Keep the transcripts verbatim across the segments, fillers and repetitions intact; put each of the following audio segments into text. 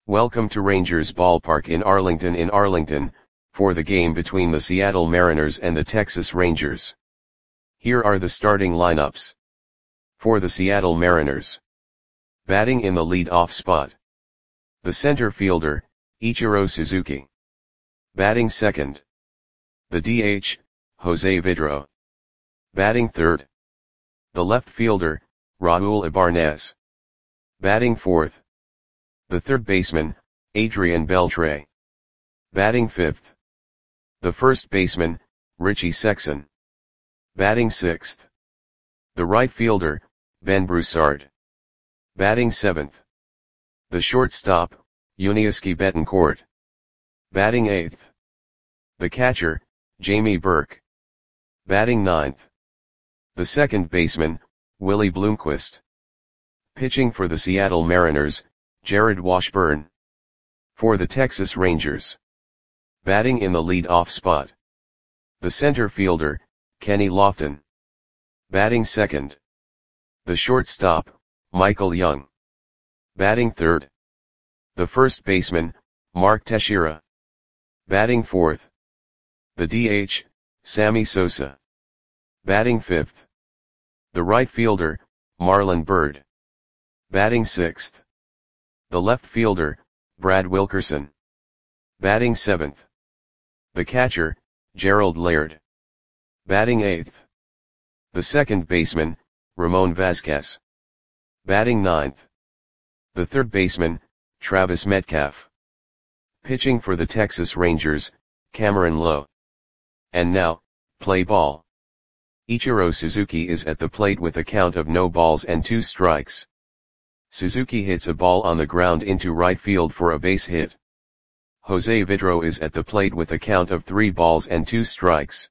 Welcome to Rangers Ballpark in Arlington in Arlington, for the game between the Seattle Mariners and the Texas Rangers. Here are the starting lineups. For the Seattle Mariners. Batting in the lead-off spot. The center fielder, Ichiro Suzuki. Batting second. The D H, Jose Vidro. Batting third. The left fielder, Raul Ibanez. Batting fourth. The third baseman, Adrian Beltre. Batting fifth. The first baseman, Richie Sexson. Batting sixth. The right fielder, Ben Broussard. Batting seventh. The shortstop, Yuniesky Betancourt. Batting eighth. The catcher, Jamie Burke. Batting ninth. The second baseman, Willie Bloomquist. Pitching for the Seattle Mariners, Jared Washburn. For the Texas Rangers. Batting in the lead-off spot. The center fielder, Kenny Lofton. Batting second. The shortstop, Michael Young. Batting third. The first baseman, Mark Teixeira. Batting fourth. The D H, Sammy Sosa. Batting fifth. The right fielder, Marlon Byrd. Batting sixth. The left fielder, Brad Wilkerson. Batting seventh. The catcher, Gerald Laird. Batting eighth. The second baseman, Ramon Vasquez. Batting ninth. The third baseman, Travis Metcalf. Pitching for the Texas Rangers, Cameron Lowe. And now, play ball. Ichiro Suzuki is at the plate with a count of no balls and two strikes. Suzuki hits a ball on the ground into right field for a base hit. Jose Vidro is at the plate with a count of three balls and two strikes.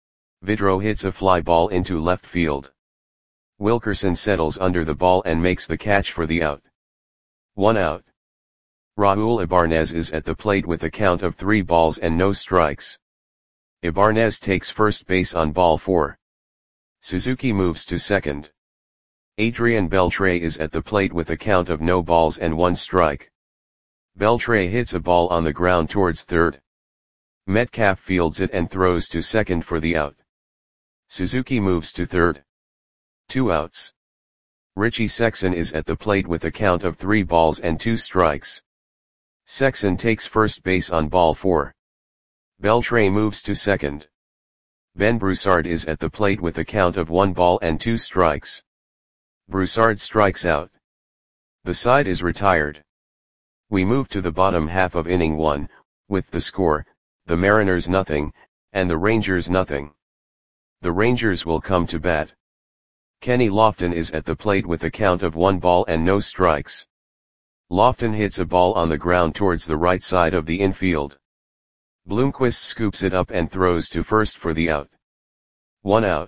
Vidro hits a fly ball into left field. Wilkerson settles under the ball and makes the catch for the out. One out. Raul Ibanez is at the plate with a count of three balls and no strikes. Ibanez takes first base on ball four. Suzuki moves to second. Adrian Beltre is at the plate with a count of no balls and one strike. Beltre hits a ball on the ground towards third. Metcalf fields it and throws to second for the out. Suzuki moves to third. Two outs. Richie Sexson is at the plate with a count of three balls and two strikes. Sexson takes first base on ball four. Beltre moves to second. Ben Broussard is at the plate with a count of one ball and two strikes. Broussard strikes out. The side is retired. We move to the bottom half of inning one, with the score, the Mariners nothing, and the Rangers nothing. The Rangers will come to bat. Kenny Lofton is at the plate with a count of one ball and no strikes. Lofton hits a ball on the ground towards the right side of the infield. Bloomquist scoops it up and throws to first for the out. One out.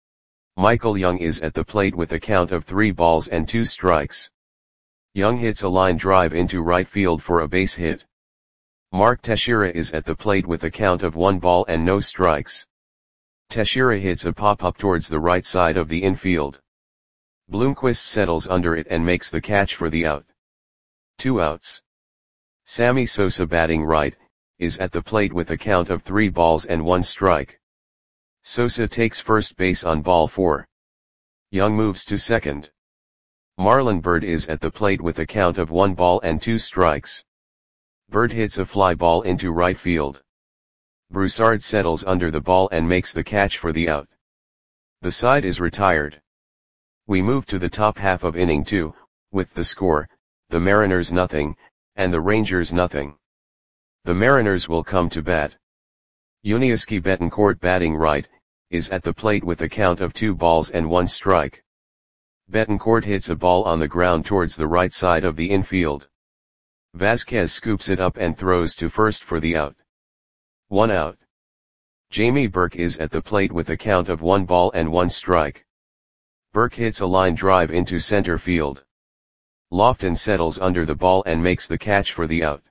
Michael Young is at the plate with a count of three balls and two strikes. Young hits a line drive into right field for a base hit. Mark Teixeira is at the plate with a count of one ball and no strikes. Teixeira hits a pop-up towards the right side of the infield. Bloomquist settles under it and makes the catch for the out. Two outs. Sammy Sosa, batting right, is at the plate with a count of three balls and one strike. Sosa takes first base on ball four. Young moves to second. Marlon Byrd is at the plate with a count of one ball and two strikes. Byrd hits a fly ball into right field. Broussard settles under the ball and makes the catch for the out. The side is retired. We move to the top half of inning two, with the score, the Mariners nothing, and the Rangers nothing. The Mariners will come to bat. Yuniesky Betancourt, batting right, is at the plate with a count of two balls and one strike. Betancourt hits a ball on the ground towards the right side of the infield. Vasquez scoops it up and throws to first for the out. One out. Jamie Burke is at the plate with a count of one ball and one strike. Burke hits a line drive into center field. Lofton settles under the ball and makes the catch for the out.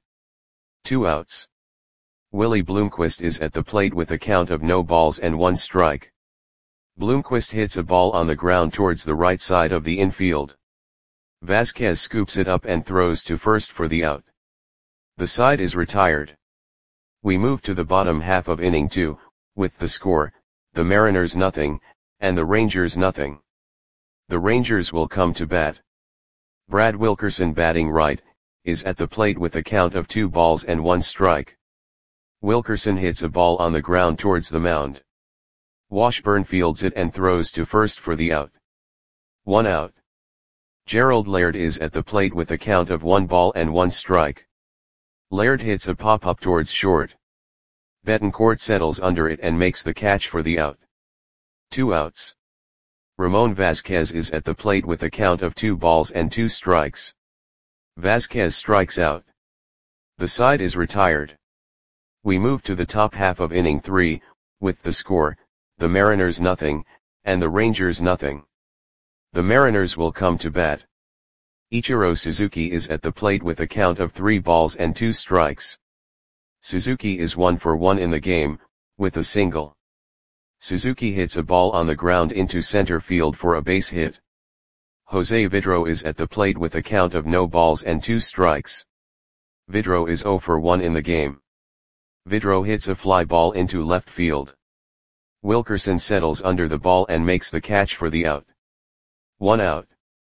Two outs. Willie Bloomquist is at the plate with a count of no balls and one strike. Bloomquist hits a ball on the ground towards the right side of the infield. Vasquez scoops it up and throws to first for the out. The side is retired. We move to the bottom half of inning two, with the score, the Mariners nothing, and the Rangers nothing. The Rangers will come to bat. Brad Wilkerson, batting right, is at the plate with a count of two balls and one strike. Wilkerson hits a ball on the ground towards the mound. Washburn fields it and throws to first for the out. One out. Gerald Laird is at the plate with a count of one ball and one strike. Laird hits a pop-up towards short. Betancourt settles under it and makes the catch for the out. Two outs. Ramon Vasquez is at the plate with a count of two balls and two strikes. Vasquez strikes out. The side is retired. We move to the top half of inning three, with the score, the Mariners nothing, and the Rangers nothing. The Mariners will come to bat. Ichiro Suzuki is at the plate with a count of three balls and two strikes. Suzuki is one for one in the game, with a single. Suzuki hits a ball on the ground into center field for a base hit. Jose Vidro is at the plate with a count of no balls and two strikes. Vidro is zero for one in the game. Vidro hits a fly ball into left field. Wilkerson settles under the ball and makes the catch for the out. One out.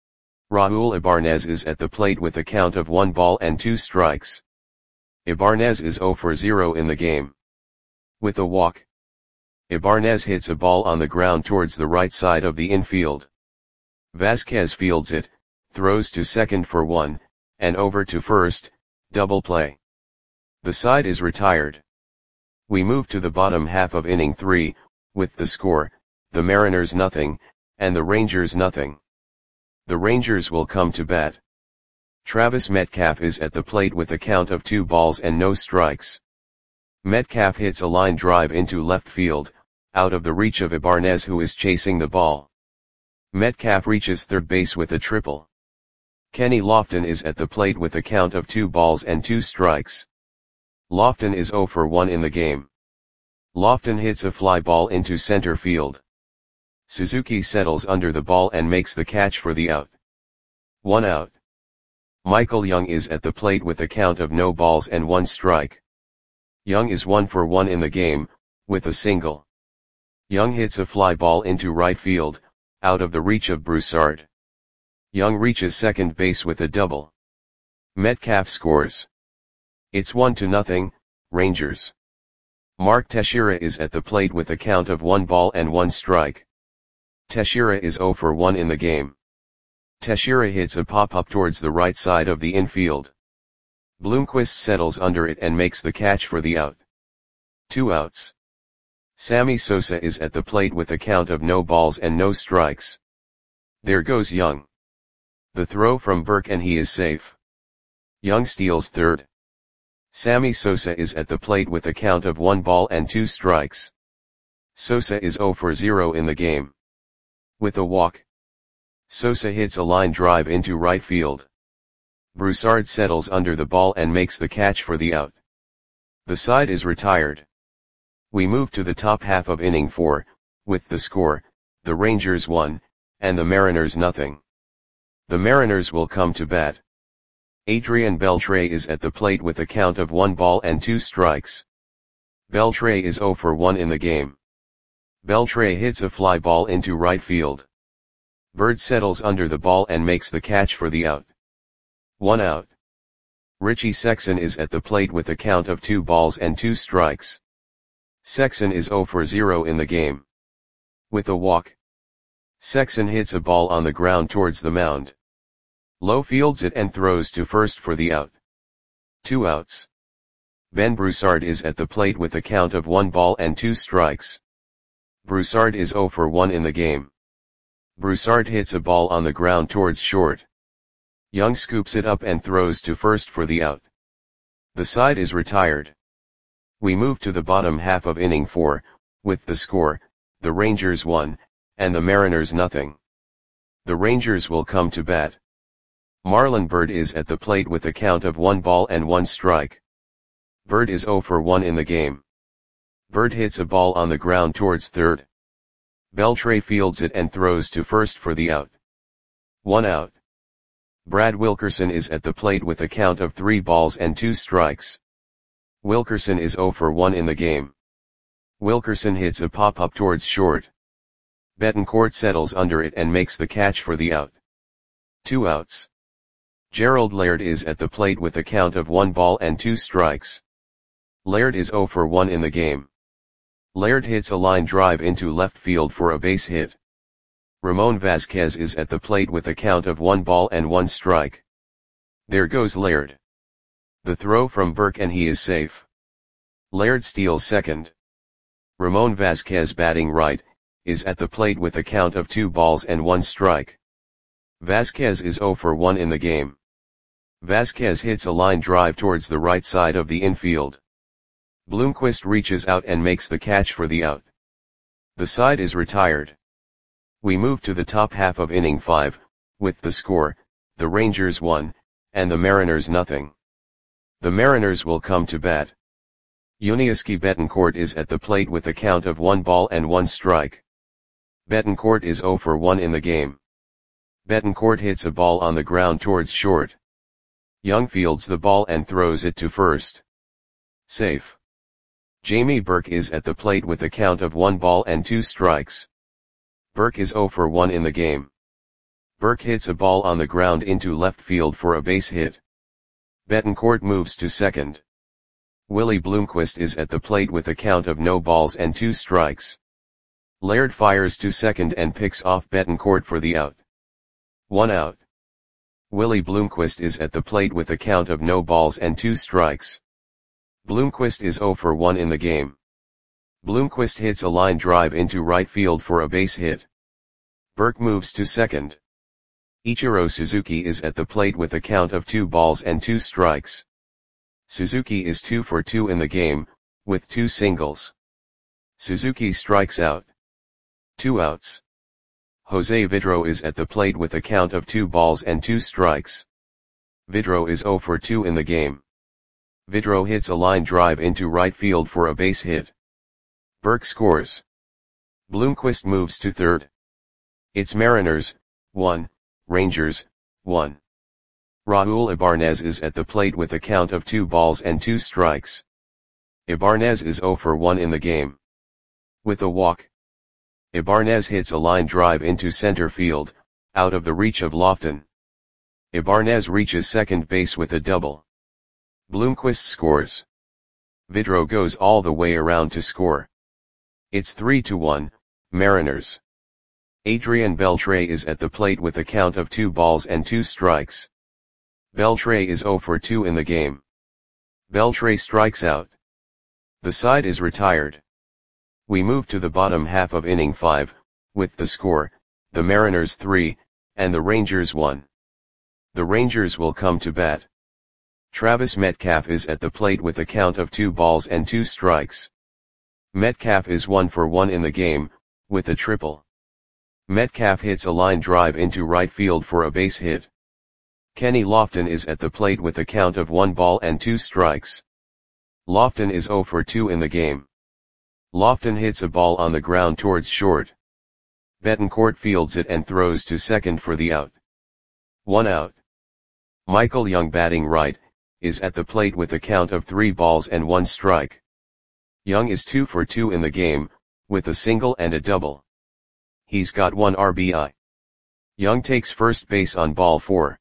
Raul Ibanez is at the plate with a count of one ball and two strikes. Ibanez is zero for zero in the game. With a walk. Ibanez hits a ball on the ground towards the right side of the infield. Vasquez fields it, throws to second for one, and over to first, double play. The side is retired. We move to the bottom half of inning three, with the score, the Mariners nothing, and the Rangers nothing. The Rangers will come to bat. Travis Metcalf is at the plate with a count of two balls and no strikes. Metcalf hits a line drive into left field, out of the reach of Ibanez, who is chasing the ball. Metcalf reaches third base with a triple. Kenny Lofton is at the plate with a count of two balls and two strikes. Lofton is zero for one in the game. Lofton hits a fly ball into center field. Suzuki settles under the ball and makes the catch for the out. One out. Michael Young is at the plate with a count of no balls and one strike. Young is one for one in the game, with a single. Young hits a fly ball into right field, out of the reach of Broussard. Young reaches second base with a double. Metcalf scores. It's one to nothing, Rangers. Mark Teixeira is at the plate with a count of one ball and one strike. Teixeira is zero for one in the game. Teixeira hits a pop-up towards the right side of the infield. Bloomquist settles under it and makes the catch for the out. Two outs. Sammy Sosa is at the plate with a count of no balls and no strikes. There goes Young. The throw from Burke and he is safe. Young steals third. Sammy Sosa is at the plate with a count of one ball and two strikes. Sosa is zero for zero in the game. With a walk. Sosa hits a line drive into right field. Broussard settles under the ball and makes the catch for the out. The side is retired. We move to the top half of inning four, with the score, the Rangers one, and the Mariners nothing. The Mariners will come to bat. Adrian Beltre is at the plate with a count of one ball and two strikes. Beltre is zero for one in the game. Beltre hits a fly ball into right field. Bird settles under the ball and makes the catch for the out. One out. Richie Sexson is at the plate with a count of two balls and two strikes. Sexson is zero for zero in the game. With a walk. Sexson hits a ball on the ground towards the mound. Lowe fields it and throws to first for the out. Two outs. Ben Broussard is at the plate with a count of one ball and two strikes. Broussard is zero for one in the game. Broussard hits a ball on the ground towards short. Young scoops it up and throws to first for the out. The side is retired. We move to the bottom half of inning four, with the score, the Rangers one, and the Mariners nothing. The Rangers will come to bat. Marlon Byrd is at the plate with a count of one ball and one strike. Byrd is zero for one in the game. Byrd hits a ball on the ground towards third. Beltre fields it and throws to first for the out. One out. Brad Wilkerson is at the plate with a count of three balls and two strikes. Wilkerson is zero for one in the game. Wilkerson hits a pop-up towards short. Betancourt settles under it and makes the catch for the out. Two outs. Gerald Laird is at the plate with a count of one ball and two strikes. Laird is zero for one in the game. Laird hits a line drive into left field for a base hit. Ramon Vasquez is at the plate with a count of one ball and one strike. There goes Laird. The throw from Burke and he is safe. Laird steals second. Ramon Vasquez, batting right, is at the plate with a count of two balls and one strike. Vasquez is zero for one in the game. Vasquez hits a line drive towards the right side of the infield. Bloomquist reaches out and makes the catch for the out. The side is retired. We move to the top half of inning five, with the score, the Rangers one, and the Mariners nothing. The Mariners will come to bat. Yuniesky Betancourt is at the plate with a count of one ball and one strike. Betancourt is zero for one in the game. Betancourt hits a ball on the ground towards short. Young fields the ball and throws it to first. Safe. Jamie Burke is at the plate with a count of one ball and two strikes. Burke is zero for one in the game. Burke hits a ball on the ground into left field for a base hit. Betancourt moves to second. Willie Bloomquist is at the plate with a count of no balls and two strikes. Laird fires to second and picks off Betancourt for the out. One out. Willie Bloomquist is at the plate with a count of no balls and two strikes. Bloomquist is zero for one in the game. Bloomquist hits a line drive into right field for a base hit. Burke moves to second. Ichiro Suzuki is at the plate with a count of two balls and two strikes. Suzuki is two for two in the game, with two singles. Suzuki strikes out. Two outs. Jose Vidro is at the plate with a count of two balls and two strikes. Vidro is zero for two in the game. Vidro hits a line drive into right field for a base hit. Burke scores. Bloomquist moves to third. It's Mariners, one, Rangers, one. Raul Ibanez is at the plate with a count of two balls and two strikes. Ibanez is zero for one in the game. With a walk. Ibanez hits a line drive into center field, out of the reach of Lofton. Ibanez reaches second base with a double. Bloomquist scores. Vidro goes all the way around to score. It's three to one, Mariners. Adrian Beltre is at the plate with a count of two balls and two strikes. Beltre is zero for two in the game. Beltre strikes out. The side is retired. We move to the bottom half of inning five, with the score, the Mariners three, and the Rangers one. The Rangers will come to bat. Travis Metcalf is at the plate with a count of two balls and two strikes. Metcalf is one for one in the game, with a triple. Metcalf hits a line drive into right field for a base hit. Kenny Lofton is at the plate with a count of one ball and two strikes. Lofton is zero for two in the game. Lofton hits a ball on the ground towards short. Betancourt fields it and throws to second for the out. One out. Michael Young, batting right, is at the plate with a count of three balls and one strike. Young is two for two in the game, with a single and a double. He's got one R B I. Young takes first base on ball four.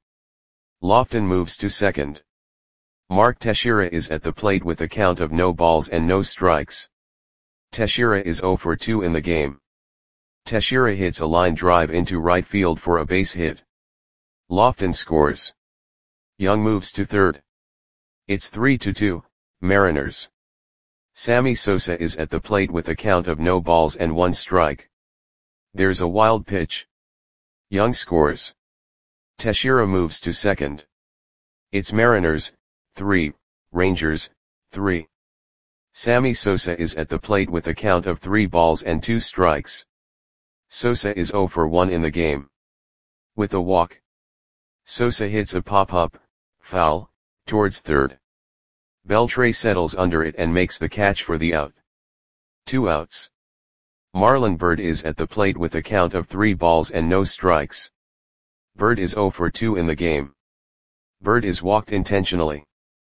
Lofton moves to second. Mark Teixeira is at the plate with a count of no balls and no strikes. Teixeira is zero for two in the game. Teixeira hits a line drive into right field for a base hit. Lofton scores. Young moves to third. It's three to two, Mariners. Sammy Sosa is at the plate with a count of no balls and one strike. There's a wild pitch. Young scores. Teixeira moves to second. It's Mariners, three, Rangers, three. Sammy Sosa is at the plate with a count of three balls and two strikes. Sosa is zero for one in the game. With a walk. Sosa hits a pop-up, foul, towards third. Beltre settles under it and makes the catch for the out. Two outs. Marlon Byrd is at the plate with a count of three balls and no strikes. Bird is zero for two in the game. Bird is walked intentionally.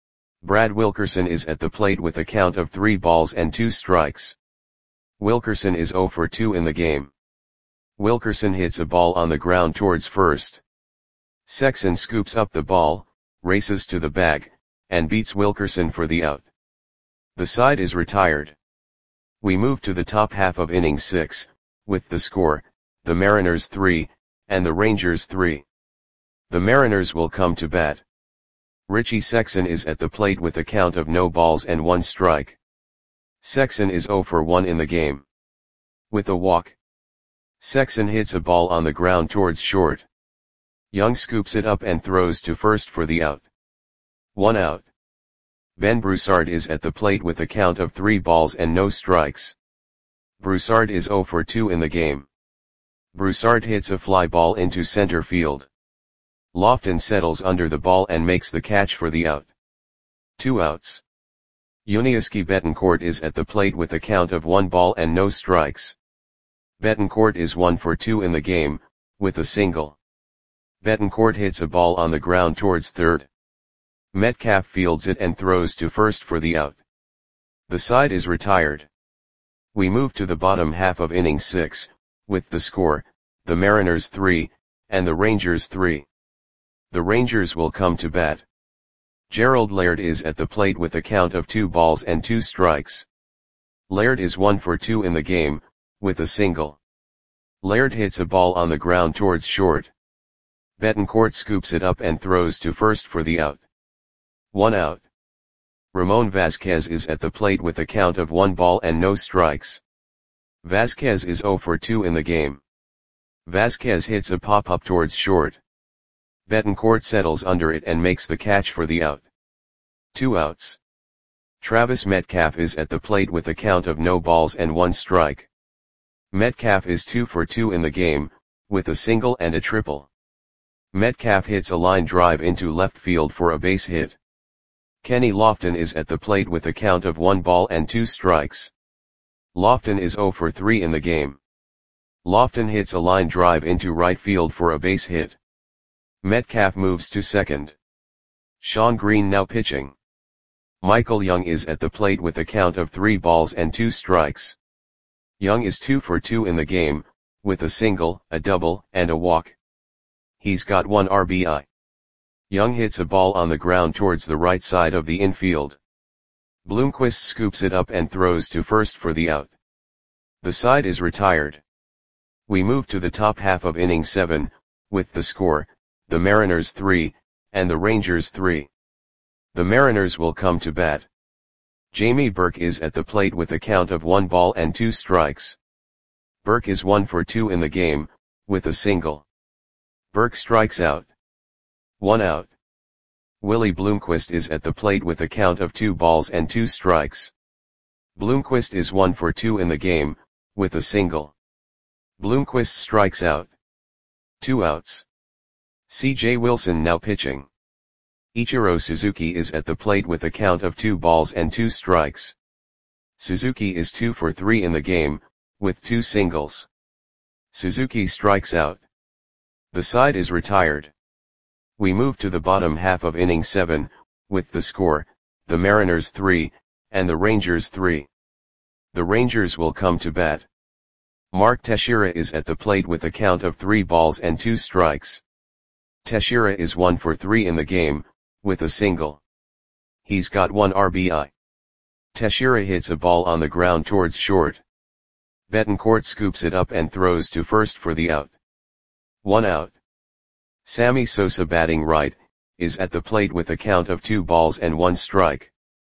Brad Wilkerson is at the plate with a count of three balls and two strikes. Wilkerson is zero for two in the game. Wilkerson hits a ball on the ground towards first. Sexson scoops up the ball, races to the bag, and beats Wilkerson for the out. The side is retired. We move to the top half of inning six, with the score, the Mariners three, and the Rangers three. The Mariners will come to bat. Richie Sexson is at the plate with a count of no balls and one strike. Sexson is zero for one in the game. With a walk. Sexson hits a ball on the ground towards short. Young scoops it up and throws to first for the out. One out. Ben Broussard is at the plate with a count of three balls and no strikes. Broussard is zero for two in the game. Broussard hits a fly ball into center field. Lofton settles under the ball and makes the catch for the out. Two outs. Yuniesky Betancourt is at the plate with a count of one ball and no strikes. Betancourt is one for two in the game, with a single. Betancourt hits a ball on the ground towards third. Metcalf fields it and throws to first for the out. The side is retired. We move to the bottom half of inning six, with the score, the Mariners three, and the Rangers three. The Rangers will come to bat. Gerald Laird is at the plate with a count of two balls and two strikes. Laird is one for two in the game, with a single. Laird hits a ball on the ground towards short. Betancourt scoops it up and throws to first for the out. One out. Ramon Vasquez is at the plate with a count of one ball and no strikes. Vasquez is zero for two in the game. Vasquez hits a pop-up towards short. Betancourt settles under it and makes the catch for the out. Two outs. Travis Metcalf is at the plate with a count of no balls and one strike. Metcalf is two for two in the game, with a single and a triple. Metcalf hits a line drive into left field for a base hit. Kenny Lofton is at the plate with a count of one ball and two strikes. Lofton is zero for three in the game. Lofton hits a line drive into right field for a base hit. Metcalf moves to second. Sean Green now pitching. Michael Young is at the plate with a count of three balls and two strikes. Young is two for two in the game, with a single, a double, and a walk. He's got one R B I. Young hits a ball on the ground towards the right side of the infield. Bloomquist scoops it up and throws to first for the out. The side is retired. We move to the top half of inning seven, with the score, the Mariners three, and the Rangers three. The Mariners will come to bat. Jamie Burke is at the plate with a count of one ball and two strikes. Burke is one for two in the game, with a single. Burke strikes out. One out. Willie Bloomquist is at the plate with a count of two balls and two strikes. Bloomquist is one for two in the game, with a single. Bloomquist strikes out. Two outs. C J Wilson now pitching. Ichiro Suzuki is at the plate with a count of two balls and two strikes. Suzuki is two for three in the game, with two singles. Suzuki strikes out. The side is retired. We move to the bottom half of inning seven, with the score, the Mariners three, and the Rangers three. The Rangers will come to bat. Mark Teixeira is at the plate with a count of three balls and two strikes. Teixeira is one for three in the game, with a single. He's got one R B I. Teixeira hits a ball on the ground towards short. Betancourt scoops it up and throws to first for the out. One out. Sammy Sosa batting right, is at the plate with a count of two balls and one strike.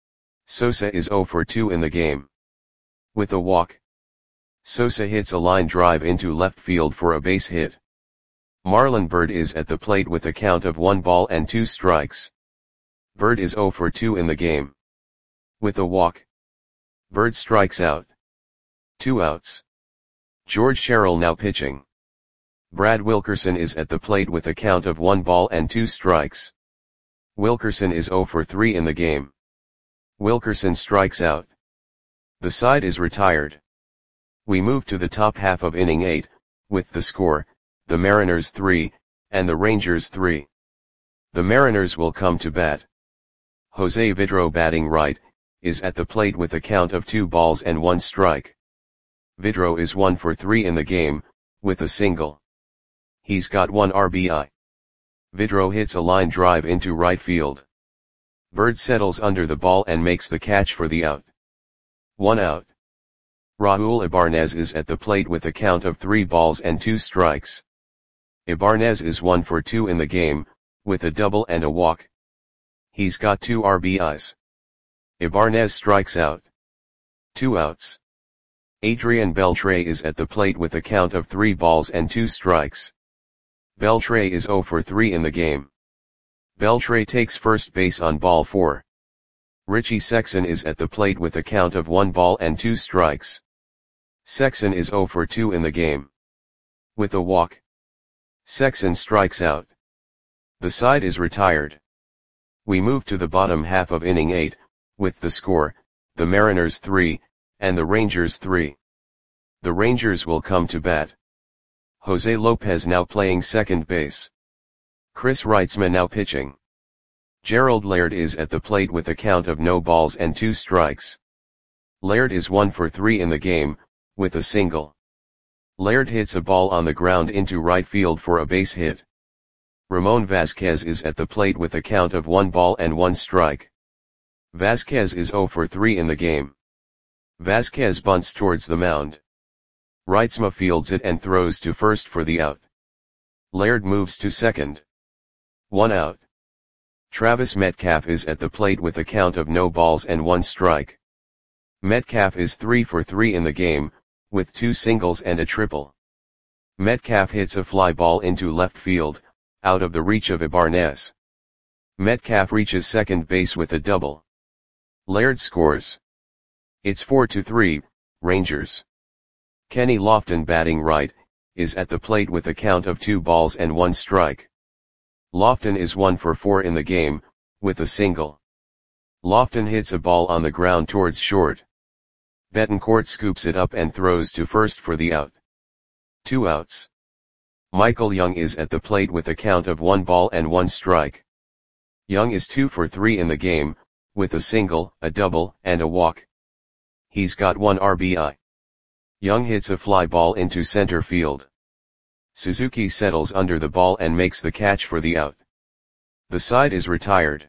Sosa is zero for two in the game. With a walk. Sosa hits a line drive into left field for a base hit. Marlon Byrd is at the plate with a count of one ball and two strikes. Byrd is zero for two in the game. With a walk. Byrd strikes out. Two outs. George Sherrill now pitching. Brad Wilkerson is at the plate with a count of one ball and two strikes. Wilkerson is zero for three in the game. Wilkerson strikes out. The side is retired. We move to the top half of inning eight, with the score, the Mariners three, and the Rangers three. The Mariners will come to bat. Jose Vidro batting right, is at the plate with a count of two balls and one strike. Vidro is one for three in the game, with a single. He's got one R B I. Vidro hits a line drive into right field. Bird settles under the ball and makes the catch for the out. One out. Raul Ibanez is at the plate with a count of three balls and two strikes. Ibanez is one for two in the game, with a double and a walk. He's got two R B Is. Ibanez strikes out. Two outs. Adrian Beltre is at the plate with a count of three balls and two strikes. Beltre is zero for three in the game. Beltre takes first base on ball four. Richie Sexson is at the plate with a count of one ball and two strikes. Sexson is zero for two in the game. With a walk. Sexson strikes out. The side is retired. We move to the bottom half of inning eight, with the score, the Mariners three, and the Rangers three. The Rangers will come to bat. Jose Lopez now playing second base. Chris Reitzman now pitching. Gerald Laird is at the plate with a count of no balls and two strikes. Laird is one for three in the game, with a single. Laird hits a ball on the ground into right field for a base hit. Ramon Vasquez is at the plate with a count of one ball and one strike. Vasquez is zero for three in the game. Vasquez bunts towards the mound. Reitzman fields it and throws to first for the out. Laird moves to second. One out. Travis Metcalf is at the plate with a count of no balls and one strike. Metcalf is three for three in the game, with two singles and a triple. Metcalf hits a fly ball into left field, out of the reach of Ibanez. Metcalf reaches second base with a double. Laird scores. It's four to three, Rangers. Kenny Lofton batting right, is at the plate with a count of two balls and one strike. Lofton is one for four in the game, with a single. Lofton hits a ball on the ground towards short. Betancourt scoops it up and throws to first for the out. Two outs. Michael Young is at the plate with a count of one ball and one strike. Young is two for three in the game, with a single, a double, and a walk. He's got one R B I. Young hits a fly ball into center field. Suzuki settles under the ball and makes the catch for the out. The side is retired.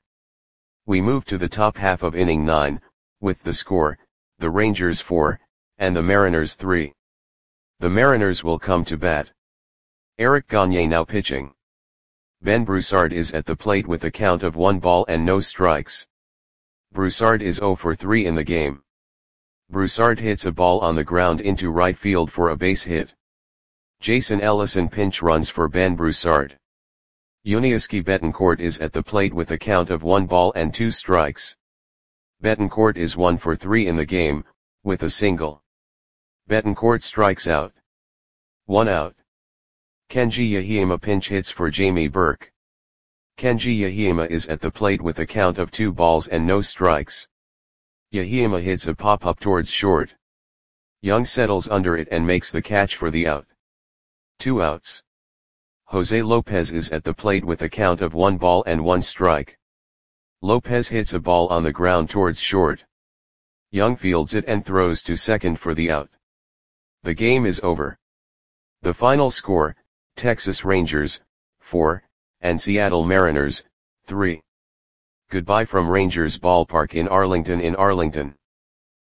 We move to the top half of inning nine, with the score, the Rangers four, and the Mariners three. The Mariners will come to bat. Eric Gagne now pitching. Ben Broussard is at the plate with a count of one ball and no strikes. Broussard is zero for three in the game. Broussard hits a ball on the ground into right field for a base hit. Jason Ellison pinch runs for Ben Broussard. Yuniesky Betancourt is at the plate with a count of one ball and two strikes. Betancourt is one for three in the game, with a single. Betancourt strikes out. One out. Kenji Yahima pinch hits for Jamie Burke. Kenji Yahima is at the plate with a count of two balls and no strikes. Yahima hits a pop-up towards short. Young settles under it and makes the catch for the out. Two outs. Jose Lopez is at the plate with a count of one ball and one strike. Lopez hits a ball on the ground towards short. Young fields it and throws to second for the out. The game is over. The final score, Texas Rangers, four, and Seattle Mariners, three. Goodbye from Rangers Ballpark in Arlington in Arlington.